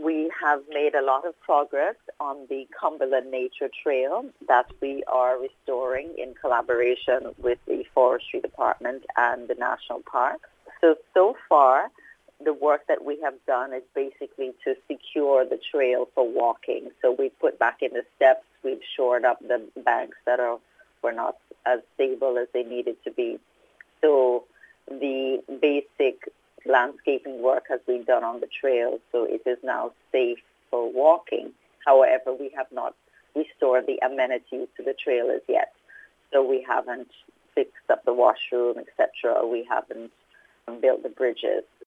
We have made a lot of progress on the Cumberland Nature Trail that we are restoring in collaboration with the Forestry Department and the National Park. So far, the work that we have done is basically to secure the trail for walking. So we've put back in the steps, we've shored up the banks that were not as stable as they needed to be. So the basic landscaping work has been done on the trail, so it is now safe for walking. However, we have not restored the amenities to the trail as yet. So we haven't fixed up the washroom, etc. We haven't built the bridges.